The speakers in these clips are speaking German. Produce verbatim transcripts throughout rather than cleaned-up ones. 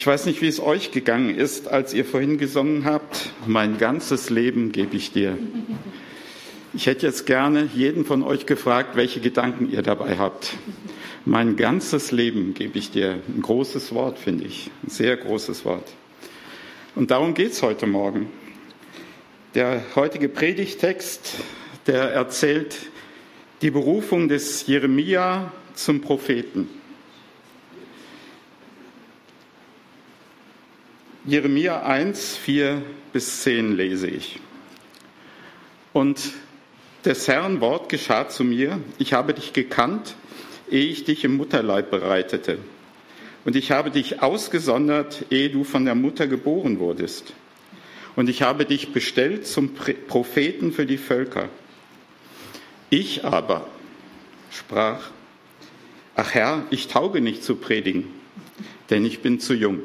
Ich weiß nicht, wie es euch gegangen ist, als ihr vorhin gesungen habt, mein ganzes Leben gebe ich dir. Ich hätte jetzt gerne jeden von euch gefragt, welche Gedanken ihr dabei habt. Mein ganzes Leben gebe ich dir. Ein großes Wort, finde ich. Ein sehr großes Wort. Und darum geht es heute Morgen. Der heutige Predigtext, der erzählt die Berufung des Jeremia zum Propheten. Jeremia eins, vier bis zehn lese ich. Und des Herrn Wort geschah zu mir, ich habe dich gekannt, ehe ich dich im Mutterleib bereitete. Und ich habe dich ausgesondert, ehe du von der Mutter geboren wurdest. Und ich habe dich bestellt zum Propheten für die Völker. Ich aber sprach, ach Herr, ich tauge nicht zu predigen, denn ich bin zu jung.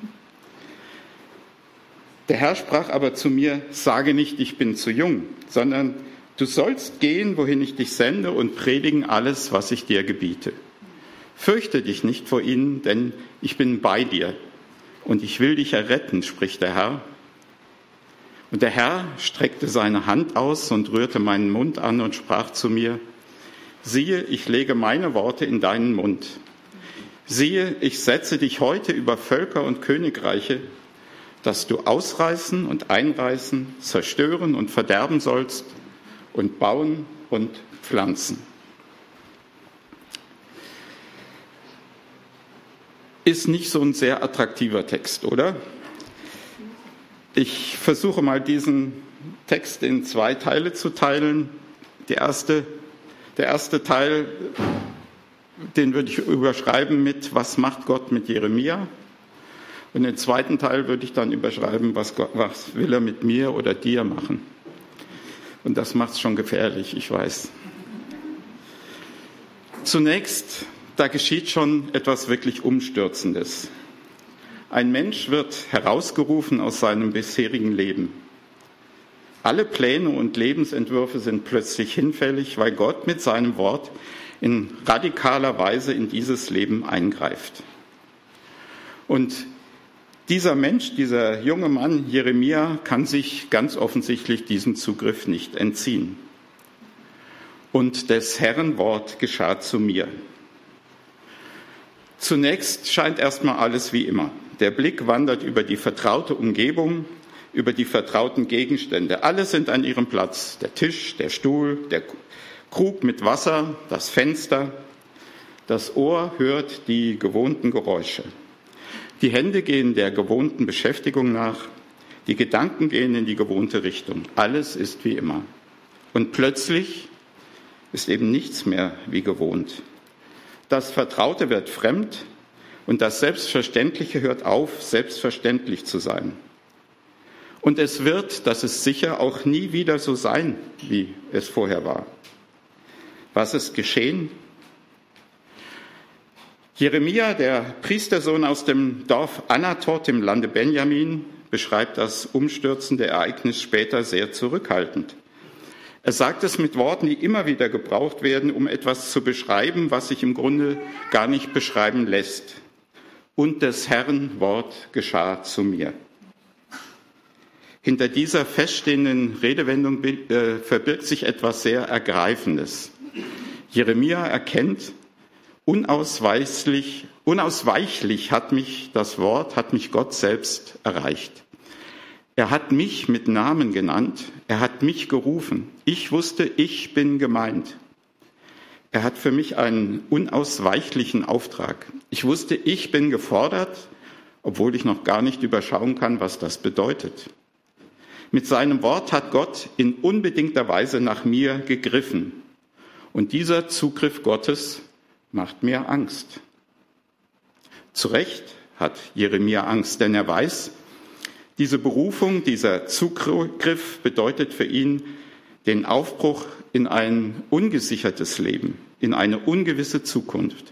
Der Herr sprach aber zu mir, sage nicht, ich bin zu jung, sondern du sollst gehen, wohin ich dich sende, und predigen alles, was ich dir gebiete. Fürchte dich nicht vor ihnen, denn ich bin bei dir und ich will dich erretten, spricht der Herr. Und der Herr streckte seine Hand aus und rührte meinen Mund an und sprach zu mir, siehe, ich lege meine Worte in deinen Mund. Siehe, ich setze dich heute über Völker und Königreiche, dass du ausreißen und einreißen, zerstören und verderben sollst und bauen und pflanzen. Ist nicht so ein sehr attraktiver Text, oder? Ich versuche mal, diesen Text in zwei Teile zu teilen. Die erste, der erste Teil, den würde ich überschreiben mit, was macht Gott mit Jeremia? Und den zweiten Teil würde ich dann überschreiben, was, Gott, was will er mit mir oder dir machen. Und das macht es schon gefährlich, ich weiß. Zunächst, da geschieht schon etwas wirklich Umstürzendes. Ein Mensch wird herausgerufen aus seinem bisherigen Leben. Alle Pläne und Lebensentwürfe sind plötzlich hinfällig, weil Gott mit seinem Wort in radikaler Weise in dieses Leben eingreift. Und dieser Mensch, dieser junge Mann, Jeremia, kann sich ganz offensichtlich diesem Zugriff nicht entziehen. Und des Herrn Wort geschah zu mir. Zunächst scheint erstmal alles wie immer. Der Blick wandert über die vertraute Umgebung, über die vertrauten Gegenstände. Alle sind an ihrem Platz. Der Tisch, der Stuhl, der Krug mit Wasser, das Fenster. Das Ohr hört die gewohnten Geräusche. Die Hände gehen der gewohnten Beschäftigung nach, die Gedanken gehen in die gewohnte Richtung. Alles ist wie immer. Und plötzlich ist eben nichts mehr wie gewohnt. Das Vertraute wird fremd und das Selbstverständliche hört auf, selbstverständlich zu sein. Und es wird, das ist sicher, auch nie wieder so sein, wie es vorher war. Was ist geschehen? Jeremia, der Priestersohn aus dem Dorf Anatot im Lande Benjamin, beschreibt das umstürzende Ereignis später sehr zurückhaltend. Er sagt es mit Worten, die immer wieder gebraucht werden, um etwas zu beschreiben, was sich im Grunde gar nicht beschreiben lässt. Und des Herrn Wort geschah zu mir. Hinter dieser feststehenden Redewendung äh, verbirgt sich etwas sehr Ergreifendes. Jeremia erkennt, Unausweichlich, unausweichlich hat mich das Wort, hat mich Gott selbst erreicht. Er hat mich mit Namen genannt, er hat mich gerufen. Ich wusste, ich bin gemeint. Er hat für mich einen unausweichlichen Auftrag. Ich wusste, ich bin gefordert, obwohl ich noch gar nicht überschauen kann, was das bedeutet. Mit seinem Wort hat Gott in unbedingter Weise nach mir gegriffen. Und dieser Zugriff Gottes macht mir Angst. Zu Recht hat Jeremia Angst, denn er weiß, diese Berufung, dieser Zugriff bedeutet für ihn den Aufbruch in ein ungesichertes Leben, in eine ungewisse Zukunft.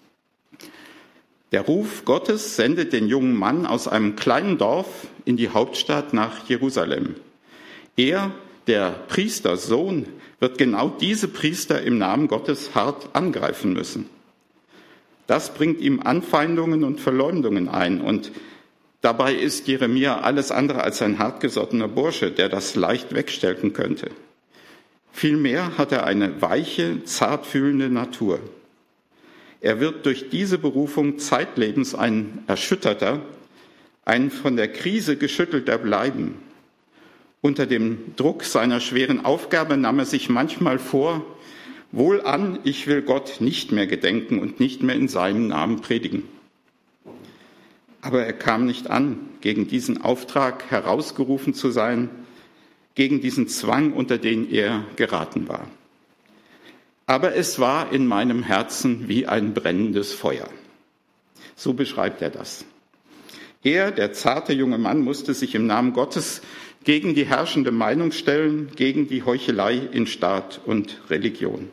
Der Ruf Gottes sendet den jungen Mann aus einem kleinen Dorf in die Hauptstadt nach Jerusalem. Er, der Priestersohn, wird genau diese Priester im Namen Gottes hart angreifen müssen. Das bringt ihm Anfeindungen und Verleumdungen ein. Und dabei ist Jeremia alles andere als ein hartgesottener Bursche, der das leicht wegstellen könnte. Vielmehr hat er eine weiche, zartfühlende Natur. Er wird durch diese Berufung zeitlebens ein erschütterter, ein von der Krise geschüttelter bleiben. Unter dem Druck seiner schweren Aufgabe nahm er sich manchmal vor, wohlan, ich will Gott nicht mehr gedenken und nicht mehr in seinem Namen predigen. Aber er kam nicht an, gegen diesen Auftrag herausgerufen zu sein, gegen diesen Zwang, unter den er geraten war. Aber es war in meinem Herzen wie ein brennendes Feuer. So beschreibt er das. Er, der zarte junge Mann, musste sich im Namen Gottes gegen die herrschende Meinung stellen, gegen die Heuchelei in Staat und Religion.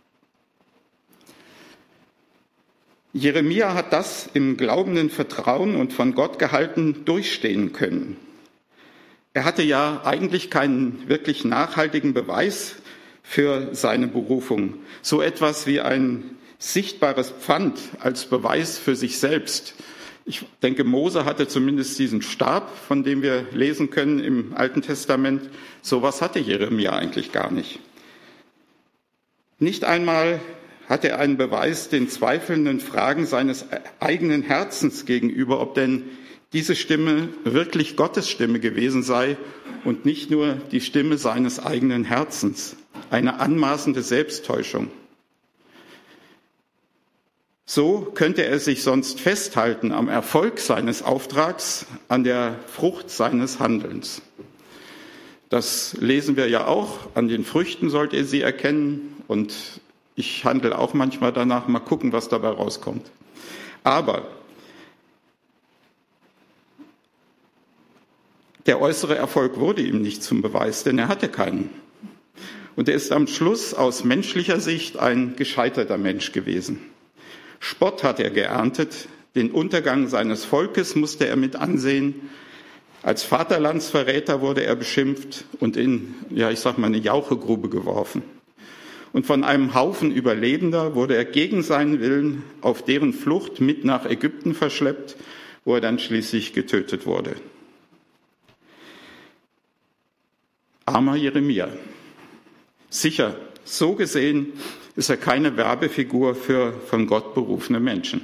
Jeremia hat das im glaubenden Vertrauen und von Gott gehalten durchstehen können. Er hatte ja eigentlich keinen wirklich nachhaltigen Beweis für seine Berufung. So etwas wie ein sichtbares Pfand als Beweis für sich selbst. Ich denke, Mose hatte zumindest diesen Stab, von dem wir lesen können im Alten Testament. Sowas hatte Jeremia eigentlich gar nicht. Nicht einmal hatte er einen Beweis den zweifelnden Fragen seines eigenen Herzens gegenüber, ob denn diese Stimme wirklich Gottes Stimme gewesen sei und nicht nur die Stimme seines eigenen Herzens. Eine anmaßende Selbsttäuschung. So könnte er sich sonst festhalten am Erfolg seines Auftrags, an der Frucht seines Handelns. Das lesen wir ja auch. An den Früchten sollt ihr sie erkennen. Und ich handle auch manchmal danach, mal gucken, was dabei rauskommt. Aber der äußere Erfolg wurde ihm nicht zum Beweis, denn er hatte keinen. Und er ist am Schluss aus menschlicher Sicht ein gescheiterter Mensch gewesen. Spott hat er geerntet, den Untergang seines Volkes musste er mit ansehen. Als Vaterlandsverräter wurde er beschimpft und in, ja, ich sag mal, eine Jauchegrube geworfen. Und von einem Haufen Überlebender wurde er gegen seinen Willen auf deren Flucht mit nach Ägypten verschleppt, wo er dann schließlich getötet wurde. Armer Jeremia. Sicher, so gesehen ist er keine Werbefigur für von Gott berufene Menschen.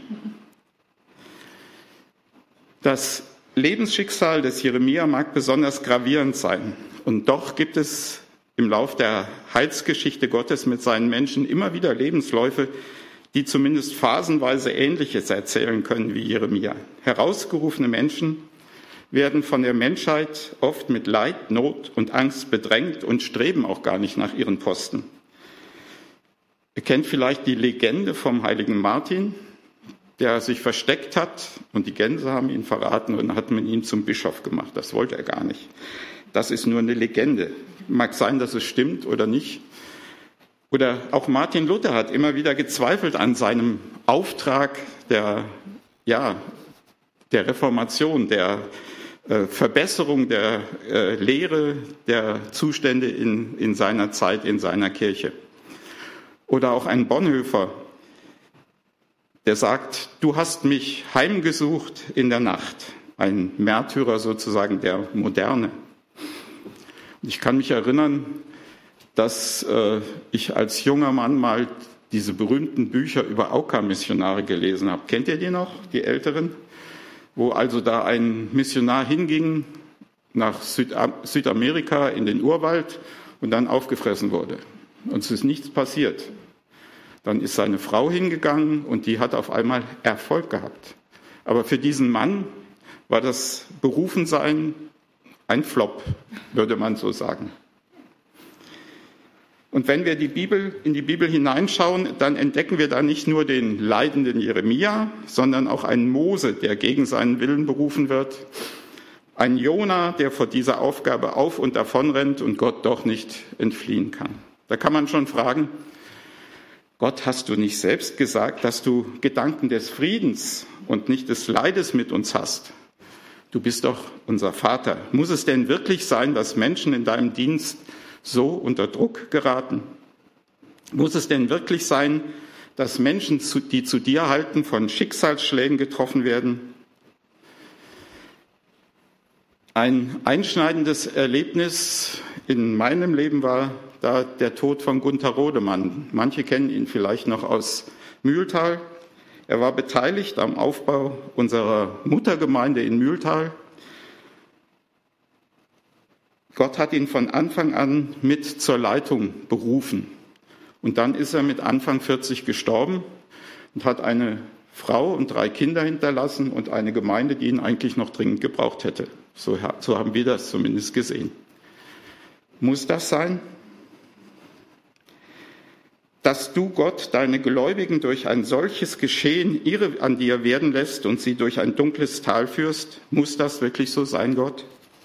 Das Lebensschicksal des Jeremia mag besonders gravierend sein. Und doch gibt es im Lauf der Heilsgeschichte Gottes mit seinen Menschen immer wieder Lebensläufe, die zumindest phasenweise Ähnliches erzählen können wie Jeremia. Herausgerufene Menschen werden von der Menschheit oft mit Leid, Not und Angst bedrängt und streben auch gar nicht nach ihren Posten. Ihr kennt vielleicht die Legende vom heiligen Martin, der sich versteckt hat und die Gänse haben ihn verraten und dann hat man ihn zum Bischof gemacht. Das wollte er gar nicht. Das ist nur eine Legende. Mag sein, dass es stimmt oder nicht. Oder auch Martin Luther hat immer wieder gezweifelt an seinem Auftrag der, ja, der Reformation, der äh, Verbesserung der äh, Lehre, der Zustände in, in seiner Zeit, in seiner Kirche. Oder auch ein Bonhoeffer, der sagt, du hast mich heimgesucht in der Nacht. Ein Märtyrer sozusagen der Moderne. Ich kann mich erinnern, dass äh, ich als junger Mann mal diese berühmten Bücher über Auka-Missionare gelesen habe. Kennt ihr die noch, die Älteren? Wo also da ein Missionar hinging nach Südam- Südamerika in den Urwald und dann aufgefressen wurde. Und es ist nichts passiert. Dann ist seine Frau hingegangen und die hat auf einmal Erfolg gehabt. Aber für diesen Mann war das Berufensein ein Flop, würde man so sagen. Und wenn wir die Bibel, in die Bibel hineinschauen, dann entdecken wir da nicht nur den leidenden Jeremia, sondern auch einen Mose, der gegen seinen Willen berufen wird. Ein Jona, der vor dieser Aufgabe auf und davon rennt und Gott doch nicht entfliehen kann. Da kann man schon fragen, Gott, hast du nicht selbst gesagt, dass du Gedanken des Friedens und nicht des Leides mit uns hast? Du bist doch unser Vater. Muss es denn wirklich sein, dass Menschen in deinem Dienst so unter Druck geraten? Muss es denn wirklich sein, dass Menschen, die zu dir halten, von Schicksalsschlägen getroffen werden. Ein einschneidendes Erlebnis in meinem Leben war da der Tod von Gunther Rodemann. Manche kennen ihn vielleicht noch aus Mühltal. Er war beteiligt am Aufbau unserer Muttergemeinde in Mühltal. Gott hat ihn von Anfang an mit zur Leitung berufen. Und dann ist er mit Anfang vierzig gestorben und hat eine Frau und drei Kinder hinterlassen und eine Gemeinde, die ihn eigentlich noch dringend gebraucht hätte. So, so haben wir das zumindest gesehen. Muss das sein? Dass du, Gott, deine Gläubigen durch ein solches Geschehen irre an dir werden lässt und sie durch ein dunkles Tal führst, muss das wirklich so sein, Gott?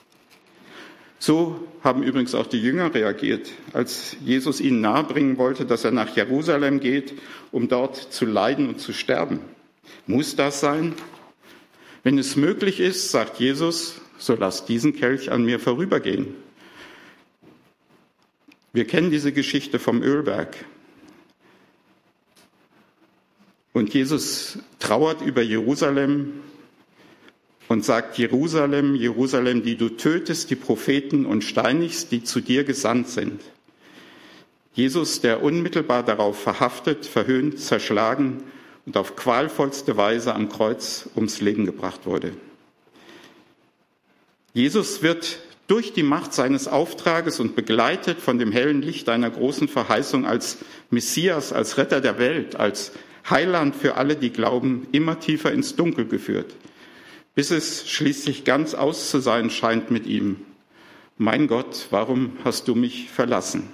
So haben übrigens auch die Jünger reagiert, als Jesus ihnen nahebringen wollte, dass er nach Jerusalem geht, um dort zu leiden und zu sterben. Muss das sein? Wenn es möglich ist, sagt Jesus, so lasst diesen Kelch an mir vorübergehen. Wir kennen diese Geschichte vom Ölberg. Und Jesus trauert über Jerusalem und sagt, Jerusalem, Jerusalem, die du tötest, die Propheten und steinigst, die zu dir gesandt sind. Jesus, der unmittelbar darauf verhaftet, verhöhnt, zerschlagen und auf qualvollste Weise am Kreuz ums Leben gebracht wurde. Jesus wird durch die Macht seines Auftrages und begleitet von dem hellen Licht einer großen Verheißung als Messias, als Retter der Welt, als Heiland für alle, die glauben, immer tiefer ins Dunkel geführt, bis es schließlich ganz aus zu sein scheint mit ihm. Mein Gott, warum hast du mich verlassen?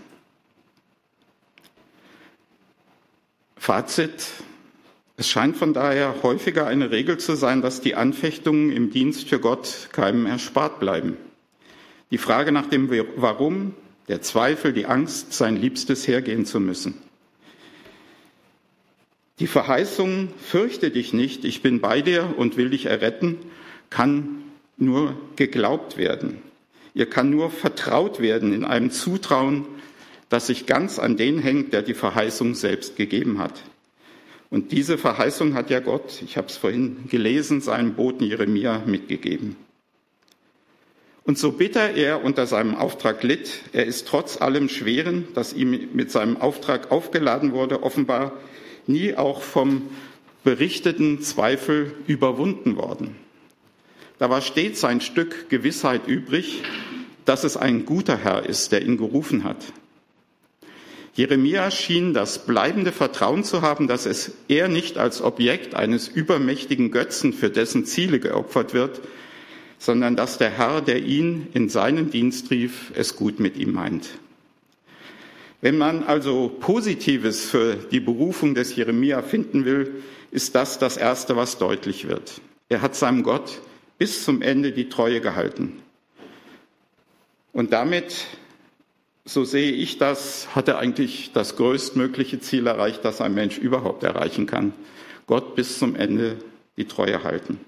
Fazit: Es scheint von daher häufiger eine Regel zu sein, dass die Anfechtungen im Dienst für Gott keinem erspart bleiben. Die Frage nach dem Warum, der Zweifel, die Angst, sein Liebstes hergehen zu müssen. Die Verheißung, fürchte dich nicht, ich bin bei dir und will dich erretten, kann nur geglaubt werden. Ihr kann nur vertraut werden in einem Zutrauen, das sich ganz an den hängt, der die Verheißung selbst gegeben hat. Und diese Verheißung hat ja Gott, ich habe es vorhin gelesen, seinem Boten Jeremia mitgegeben. Und so bitter er unter seinem Auftrag litt, er ist trotz allem Schweren, das ihm mit seinem Auftrag aufgeladen wurde, offenbar nie auch vom berichteten Zweifel überwunden worden. Da war stets ein Stück Gewissheit übrig, dass es ein guter Herr ist, der ihn gerufen hat. Jeremia schien das bleibende Vertrauen zu haben, dass es er nicht als Objekt eines übermächtigen Götzen für dessen Ziele geopfert wird, sondern dass der Herr, der ihn in seinen Dienst rief, es gut mit ihm meint. Wenn man also Positives für die Berufung des Jeremia finden will, ist das das Erste, was deutlich wird. Er hat seinem Gott bis zum Ende die Treue gehalten. Und damit, so sehe ich das, hat er eigentlich das größtmögliche Ziel erreicht, das ein Mensch überhaupt erreichen kann. Gott bis zum Ende die Treue halten.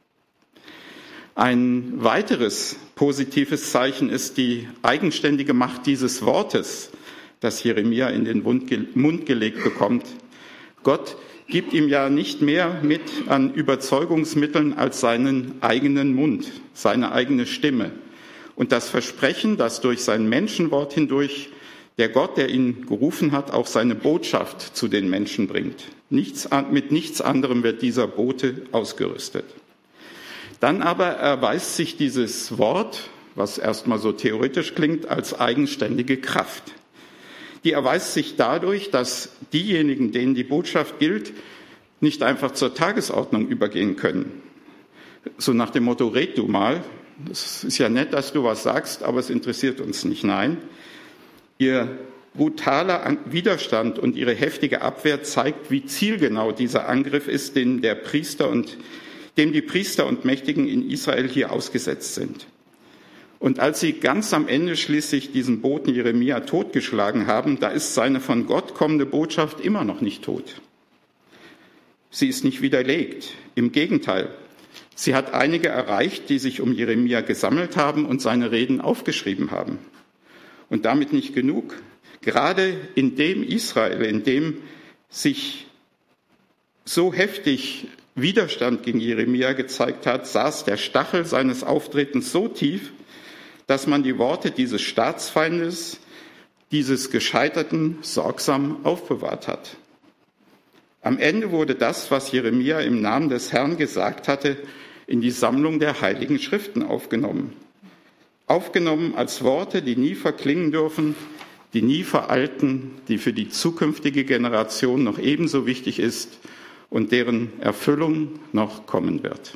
Ein weiteres positives Zeichen ist die eigenständige Macht dieses Wortes, das Jeremia in den Mund gelegt bekommt. Gott gibt ihm ja nicht mehr mit an Überzeugungsmitteln als seinen eigenen Mund, seine eigene Stimme. Und das Versprechen, dass durch sein Menschenwort hindurch der Gott, der ihn gerufen hat, auch seine Botschaft zu den Menschen bringt. Nichts, mit nichts anderem wird dieser Bote ausgerüstet. Dann aber erweist sich dieses Wort, was erstmal so theoretisch klingt, als eigenständige Kraft. Die erweist sich dadurch, dass diejenigen, denen die Botschaft gilt, nicht einfach zur Tagesordnung übergehen können. So nach dem Motto, red du mal. Es ist ja nett, dass du was sagst, aber es interessiert uns nicht. Nein, ihr brutaler Widerstand und ihre heftige Abwehr zeigt, wie zielgenau dieser Angriff ist, den der Priester und, dem die Priester und Mächtigen in Israel hier ausgesetzt sind. Und als sie ganz am Ende schließlich diesen Boten Jeremia totgeschlagen haben, da ist seine von Gott kommende Botschaft immer noch nicht tot. Sie ist nicht widerlegt. Im Gegenteil, sie hat einige erreicht, die sich um Jeremia gesammelt haben und seine Reden aufgeschrieben haben. Und damit nicht genug. Gerade in dem Israel, in dem sich so heftig Widerstand gegen Jeremia gezeigt hat, saß der Stachel seines Auftretens so tief, dass man die Worte dieses Staatsfeindes, dieses Gescheiterten sorgsam aufbewahrt hat. Am Ende wurde das, was Jeremia im Namen des Herrn gesagt hatte, in die Sammlung der Heiligen Schriften aufgenommen. Aufgenommen als Worte, die nie verklingen dürfen, die nie veralten, die für die zukünftige Generation noch ebenso wichtig ist und deren Erfüllung noch kommen wird.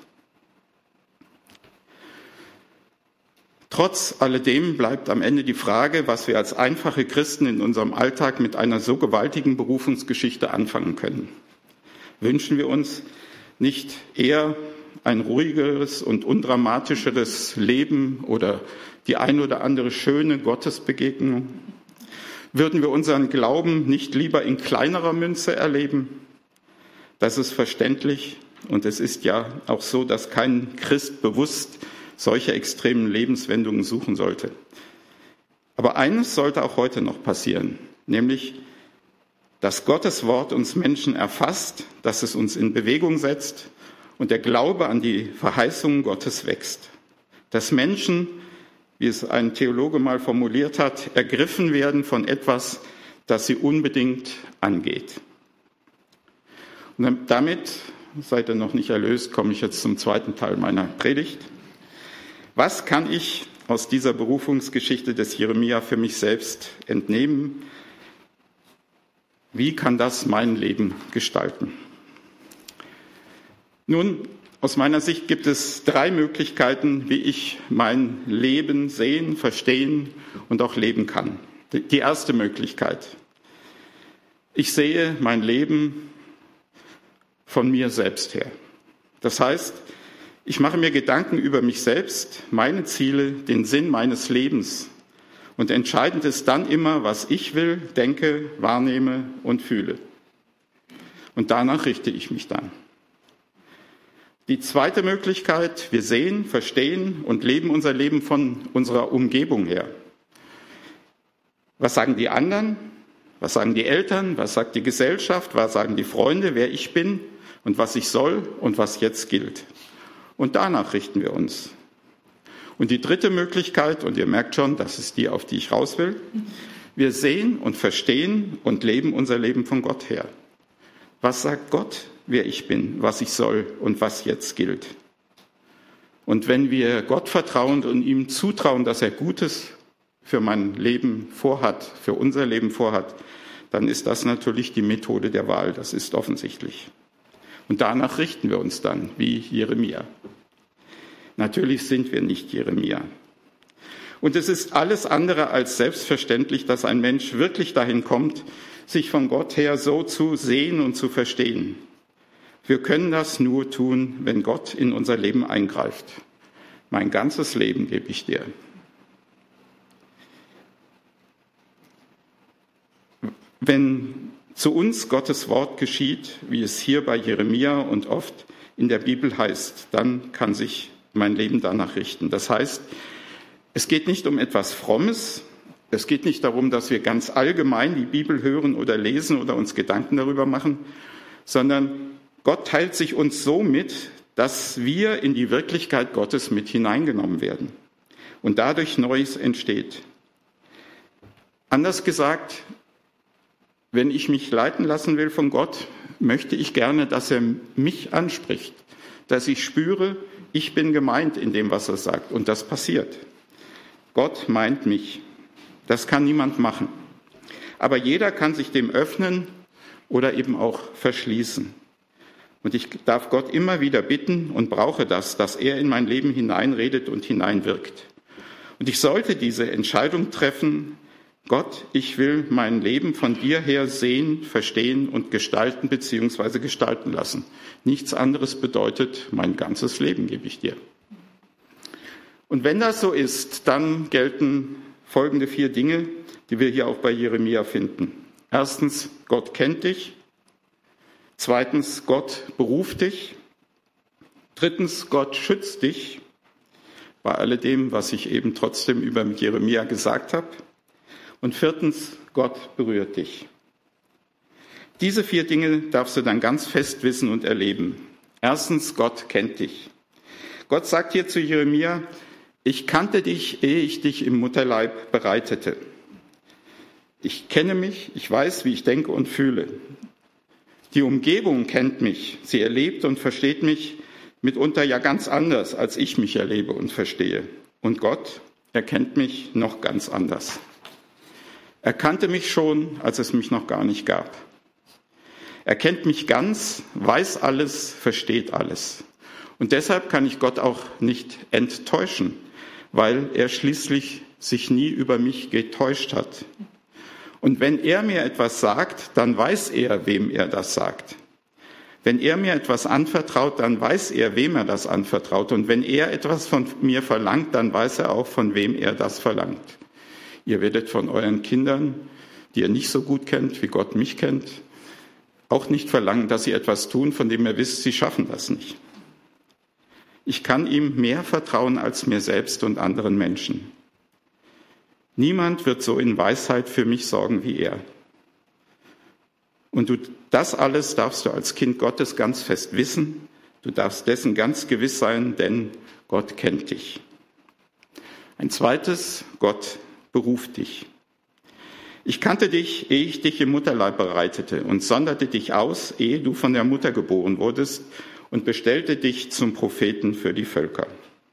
Trotz alledem bleibt am Ende die Frage, was wir als einfache Christen in unserem Alltag mit einer so gewaltigen Berufungsgeschichte anfangen können. Wünschen wir uns nicht eher ein ruhigeres und undramatischeres Leben oder die ein oder andere schöne Gottesbegegnung? Würden wir unseren Glauben nicht lieber in kleinerer Münze erleben? Das ist verständlich und es ist ja auch so, dass kein Christ bewusst solche extremen Lebenswendungen suchen sollte. Aber eines sollte auch heute noch passieren, nämlich, dass Gottes Wort uns Menschen erfasst, dass es uns in Bewegung setzt und der Glaube an die Verheißungen Gottes wächst. Dass Menschen, wie es ein Theologe mal formuliert hat, ergriffen werden von etwas, das sie unbedingt angeht. Und damit, seid ihr noch nicht erlöst, komme ich jetzt zum zweiten Teil meiner Predigt. Was kann ich aus dieser Berufungsgeschichte des Jeremia für mich selbst entnehmen? Wie kann das mein Leben gestalten? Nun, aus meiner Sicht gibt es drei Möglichkeiten, wie ich mein Leben sehen, verstehen und auch leben kann. Die erste Möglichkeit. Ich sehe mein Leben von mir selbst her. Das heißt, ich mache mir Gedanken über mich selbst, meine Ziele, den Sinn meines Lebens. Und entscheidend ist dann immer, was ich will, denke, wahrnehme und fühle. Und danach richte ich mich dann. Die zweite Möglichkeit, wir sehen, verstehen und leben unser Leben von unserer Umgebung her. Was sagen die anderen? Was sagen die Eltern? Was sagt die Gesellschaft? Was sagen die Freunde, wer ich bin und was ich soll und was jetzt gilt? Und danach richten wir uns. Und die dritte Möglichkeit, und ihr merkt schon, das ist die, auf die ich raus will, wir sehen und verstehen und leben unser Leben von Gott her. Was sagt Gott, wer ich bin, was ich soll und was jetzt gilt? Und wenn wir Gott vertrauen und ihm zutrauen, dass er Gutes für mein Leben vorhat, für unser Leben vorhat, dann ist das natürlich die Methode der Wahl, das ist offensichtlich. Und danach richten wir uns dann, wie Jeremia. Natürlich sind wir nicht Jeremia. Und es ist alles andere als selbstverständlich, dass ein Mensch wirklich dahin kommt, sich von Gott her so zu sehen und zu verstehen. Wir können das nur tun, wenn Gott in unser Leben eingreift. Mein ganzes Leben gebe ich dir. Wenn zu uns Gottes Wort geschieht, wie es hier bei Jeremia und oft in der Bibel heißt, dann kann sich mein Leben danach richten. Das heißt, es geht nicht um etwas Frommes, es geht nicht darum, dass wir ganz allgemein die Bibel hören oder lesen oder uns Gedanken darüber machen, sondern Gott teilt sich uns so mit, dass wir in die Wirklichkeit Gottes mit hineingenommen werden und dadurch Neues entsteht. Anders gesagt, wenn ich mich leiten lassen will von Gott, möchte ich gerne, dass er mich anspricht, dass ich spüre, ich bin gemeint in dem, was er sagt. Und das passiert. Gott meint mich. Das kann niemand machen. Aber jeder kann sich dem öffnen oder eben auch verschließen. Und ich darf Gott immer wieder bitten und brauche das, dass er in mein Leben hineinredet und hineinwirkt. Und ich sollte diese Entscheidung treffen, Gott, ich will mein Leben von dir her sehen, verstehen und gestalten bzw. gestalten lassen. Nichts anderes bedeutet, mein ganzes Leben gebe ich dir. Und wenn das so ist, dann gelten folgende vier Dinge, die wir hier auch bei Jeremia finden. Erstens, Gott kennt dich. Zweitens, Gott beruft dich. Drittens, Gott schützt dich. Bei alledem, was ich eben trotzdem über Jeremia gesagt habe. Und viertens, Gott berührt dich. Diese vier Dinge darfst du dann ganz fest wissen und erleben. Erstens, Gott kennt dich. Gott sagt hier zu Jeremia, ich kannte dich, ehe ich dich im Mutterleib bereitete. Ich kenne mich, ich weiß, wie ich denke und fühle. Die Umgebung kennt mich, sie erlebt und versteht mich mitunter ja ganz anders, als ich mich erlebe und verstehe. Und Gott, er kennt mich noch ganz anders. Er kannte mich schon, als es mich noch gar nicht gab. Er kennt mich ganz, weiß alles, versteht alles. Und deshalb kann ich Gott auch nicht enttäuschen, weil er schließlich sich nie über mich getäuscht hat. Und wenn er mir etwas sagt, dann weiß er, wem er das sagt. Wenn er mir etwas anvertraut, dann weiß er, wem er das anvertraut. Und wenn er etwas von mir verlangt, dann weiß er auch, von wem er das verlangt. Ihr werdet von euren Kindern, die ihr nicht so gut kennt, wie Gott mich kennt, auch nicht verlangen, dass sie etwas tun, von dem ihr wisst, sie schaffen das nicht. Ich kann ihm mehr vertrauen als mir selbst und anderen Menschen. Niemand wird so in Weisheit für mich sorgen wie er. Und du, das alles darfst du als Kind Gottes ganz fest wissen. Du darfst dessen ganz gewiss sein, denn Gott kennt dich. Ein zweites, Gott beruft dich. Ich kannte dich, ehe ich dich im Mutterleib bereitete und sonderte dich aus, ehe du von der Mutter geboren wurdest und bestellte dich zum Propheten für die Völker.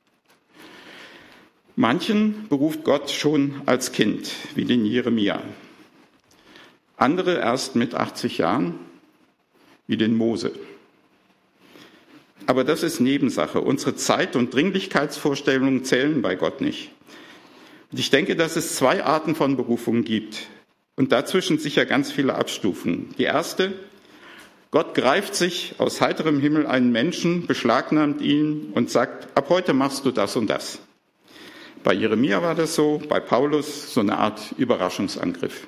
Manchen beruft Gott schon als Kind, wie den Jeremia. Andere erst mit achtzig Jahren, wie den Mose. Aber das ist Nebensache. Unsere Zeit- und Dringlichkeitsvorstellungen zählen bei Gott nicht. Und ich denke, dass es zwei Arten von Berufungen gibt. Und dazwischen sicher ganz viele Abstufungen. Die erste, Gott greift sich aus heiterem Himmel einen Menschen, beschlagnahmt ihn und sagt, ab heute machst du das und das. Bei Jeremia war das so, bei Paulus so eine Art Überraschungsangriff.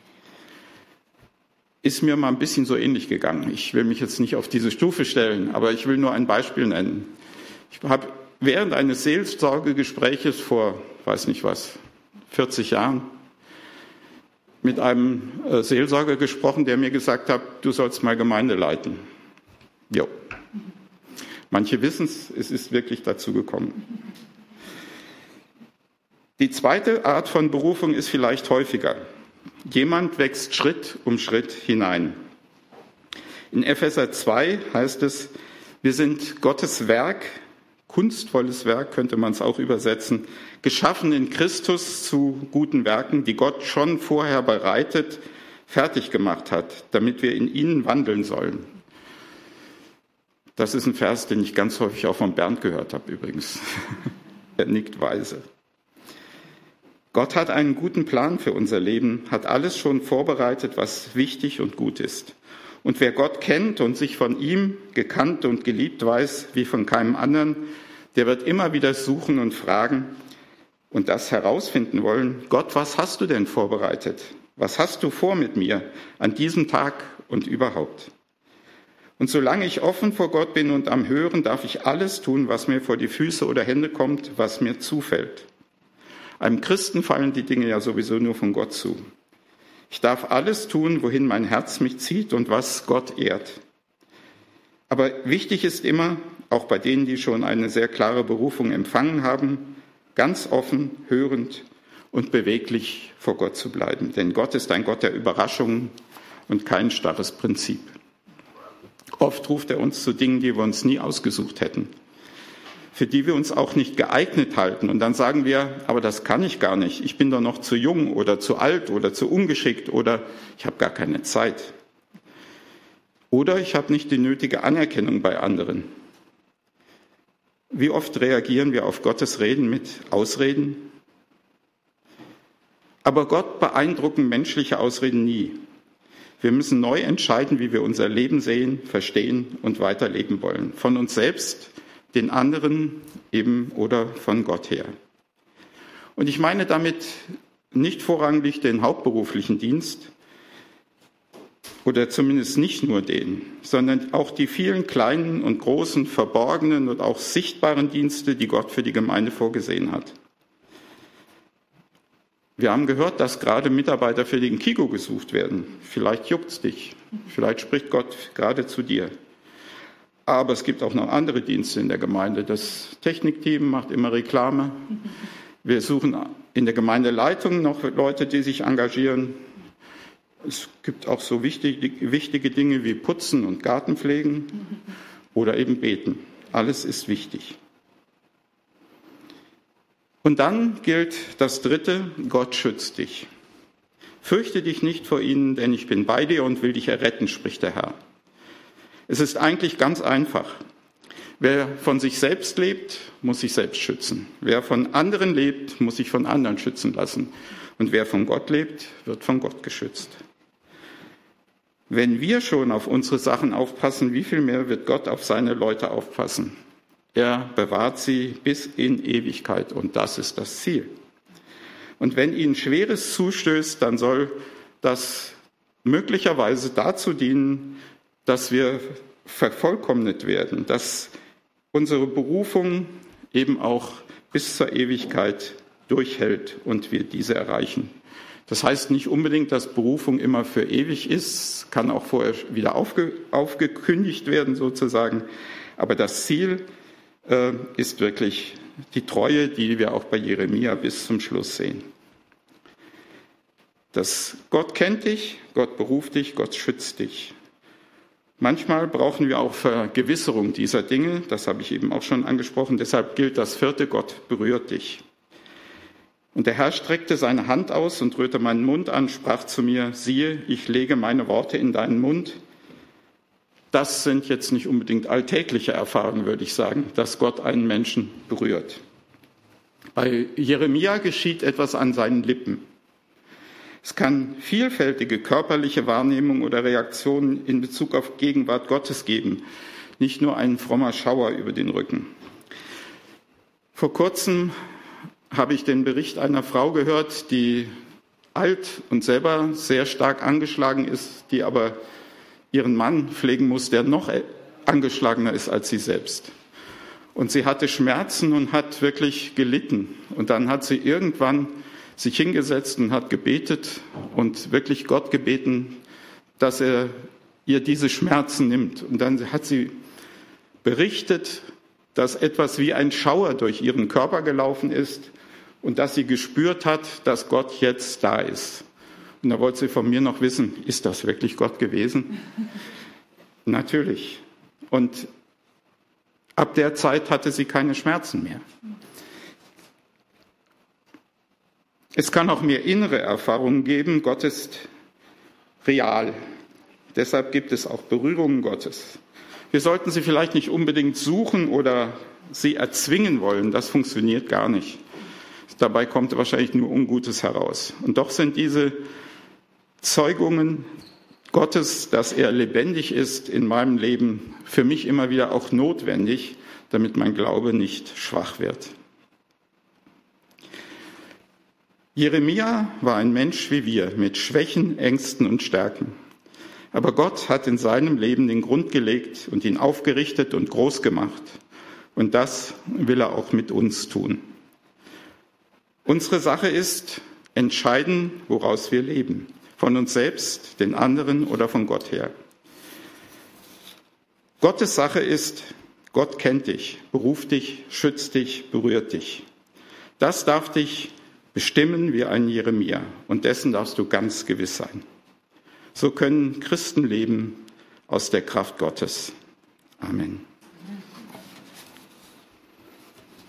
Ist mir mal ein bisschen so ähnlich gegangen. Ich will mich jetzt nicht auf diese Stufe stellen, aber ich will nur ein Beispiel nennen. Ich habe während eines Seelsorgegespräches vor, weiß nicht was, vierzig Jahren, mit einem Seelsorger gesprochen, der mir gesagt hat, du sollst mal Gemeinde leiten. Jo. Manche wissen es, es ist wirklich dazu gekommen. Die zweite Art von Berufung ist vielleicht häufiger. Jemand wächst Schritt um Schritt hinein. In Epheser zwei heißt es, wir sind Gottes Werk, kunstvolles Werk könnte man es auch übersetzen, geschaffen in Christus zu guten Werken, die Gott schon vorher bereitet, fertig gemacht hat, damit wir in ihnen wandeln sollen. Das ist ein Vers, den ich ganz häufig auch von Bernd gehört habe übrigens. Er nickt weise. Gott hat einen guten Plan für unser Leben, hat alles schon vorbereitet, was wichtig und gut ist. Und wer Gott kennt und sich von ihm gekannt und geliebt weiß, wie von keinem anderen, der wird immer wieder suchen und fragen und das herausfinden wollen. Gott, was hast du denn vorbereitet? Was hast du vor mit mir an diesem Tag und überhaupt? Und solange ich offen vor Gott bin und am Hören, darf ich alles tun, was mir vor die Füße oder Hände kommt, was mir zufällt. Einem Christen fallen die Dinge ja sowieso nur von Gott zu. Ich darf alles tun, wohin mein Herz mich zieht und was Gott ehrt. Aber wichtig ist immer, auch bei denen, die schon eine sehr klare Berufung empfangen haben, ganz offen, hörend und beweglich vor Gott zu bleiben. Denn Gott ist ein Gott der Überraschungen und kein starres Prinzip. Oft ruft er uns zu Dingen, die wir uns nie ausgesucht hätten, für die wir uns auch nicht geeignet halten. Und dann sagen wir, aber das kann ich gar nicht. Ich bin doch noch zu jung oder zu alt oder zu ungeschickt oder ich habe gar keine Zeit. Oder ich habe nicht die nötige Anerkennung bei anderen. Wie oft reagieren wir auf Gottes Reden mit Ausreden? Aber Gott beeindrucken menschliche Ausreden nie. Wir müssen neu entscheiden, wie wir unser Leben sehen, verstehen und weiterleben wollen. Von uns selbst, den anderen eben oder von Gott her. Und ich meine damit nicht vorrangig den hauptberuflichen Dienst oder zumindest nicht nur den, sondern auch die vielen kleinen und großen, verborgenen und auch sichtbaren Dienste, die Gott für die Gemeinde vorgesehen hat. Wir haben gehört, dass gerade Mitarbeiter für den Kigo gesucht werden. Vielleicht juckt's dich. Vielleicht spricht Gott gerade zu dir. Aber es gibt auch noch andere Dienste in der Gemeinde. Das Technikteam macht immer Reklame. Wir suchen in der Gemeindeleitung noch Leute, die sich engagieren. Es gibt auch so wichtige, wichtige Dinge wie Putzen und Gartenpflegen oder eben Beten. Alles ist wichtig. Und dann gilt das Dritte, Gott schützt dich. Fürchte dich nicht vor ihnen, denn ich bin bei dir und will dich erretten, spricht der Herr. Es ist eigentlich ganz einfach. Wer von sich selbst lebt, muss sich selbst schützen. Wer von anderen lebt, muss sich von anderen schützen lassen. Und wer von Gott lebt, wird von Gott geschützt. Wenn wir schon auf unsere Sachen aufpassen, wie viel mehr wird Gott auf seine Leute aufpassen? Er bewahrt sie bis in Ewigkeit und das ist das Ziel. Und wenn ihnen Schweres zustößt, dann soll das möglicherweise dazu dienen, dass wir vervollkommnet werden, dass unsere Berufung eben auch bis zur Ewigkeit durchhält und wir diese erreichen. Das heißt nicht unbedingt, dass Berufung immer für ewig ist, kann auch vorher wieder aufge, aufgekündigt werden sozusagen, aber das Ziel äh, ist wirklich die Treue, die wir auch bei Jeremia bis zum Schluss sehen. Das Gott kennt dich, Gott beruft dich, Gott schützt dich. Manchmal brauchen wir auch Vergewisserung dieser Dinge, das habe ich eben auch schon angesprochen, deshalb gilt das Vierte, Gott berührt dich. Und der Herr streckte seine Hand aus und rührte meinen Mund an, sprach zu mir, siehe, ich lege meine Worte in deinen Mund. Das sind jetzt nicht unbedingt alltägliche Erfahrungen, würde ich sagen, dass Gott einen Menschen berührt. Bei Jeremia geschieht etwas an seinen Lippen. Es kann vielfältige körperliche Wahrnehmung oder Reaktionen in Bezug auf Gegenwart Gottes geben, nicht nur ein frommer Schauer über den Rücken. Vor kurzem habe ich den Bericht einer Frau gehört, die alt und selber sehr stark angeschlagen ist, die aber ihren Mann pflegen muss, der noch angeschlagener ist als sie selbst. Und sie hatte Schmerzen und hat wirklich gelitten. Und dann hat sie irgendwann sich hingesetzt und hat gebetet und wirklich Gott gebeten, dass er ihr diese Schmerzen nimmt. Und dann hat sie berichtet, dass etwas wie ein Schauer durch ihren Körper gelaufen ist und dass sie gespürt hat, dass Gott jetzt da ist. Und da wollte sie von mir noch wissen, ist das wirklich Gott gewesen? Natürlich. Und ab der Zeit hatte sie keine Schmerzen mehr. Es kann auch mehr innere Erfahrungen geben. Gott ist real. Deshalb gibt es auch Berührungen Gottes. Wir sollten sie vielleicht nicht unbedingt suchen oder sie erzwingen wollen. Das funktioniert gar nicht. Dabei kommt wahrscheinlich nur Ungutes heraus. Und doch sind diese Zeugungen Gottes, dass er lebendig ist in meinem Leben, für mich immer wieder auch notwendig, damit mein Glaube nicht schwach wird. Jeremia war ein Mensch wie wir, mit Schwächen, Ängsten und Stärken. Aber Gott hat in seinem Leben den Grund gelegt und ihn aufgerichtet und groß gemacht. Und das will er auch mit uns tun. Unsere Sache ist, entscheiden, woraus wir leben. Von uns selbst, den anderen oder von Gott her. Gottes Sache ist, Gott kennt dich, beruft dich, schützt dich, berührt dich. Das darf dich bestimmen wie ein Jeremia und dessen darfst du ganz gewiss sein. So können Christen leben aus der Kraft Gottes. Amen.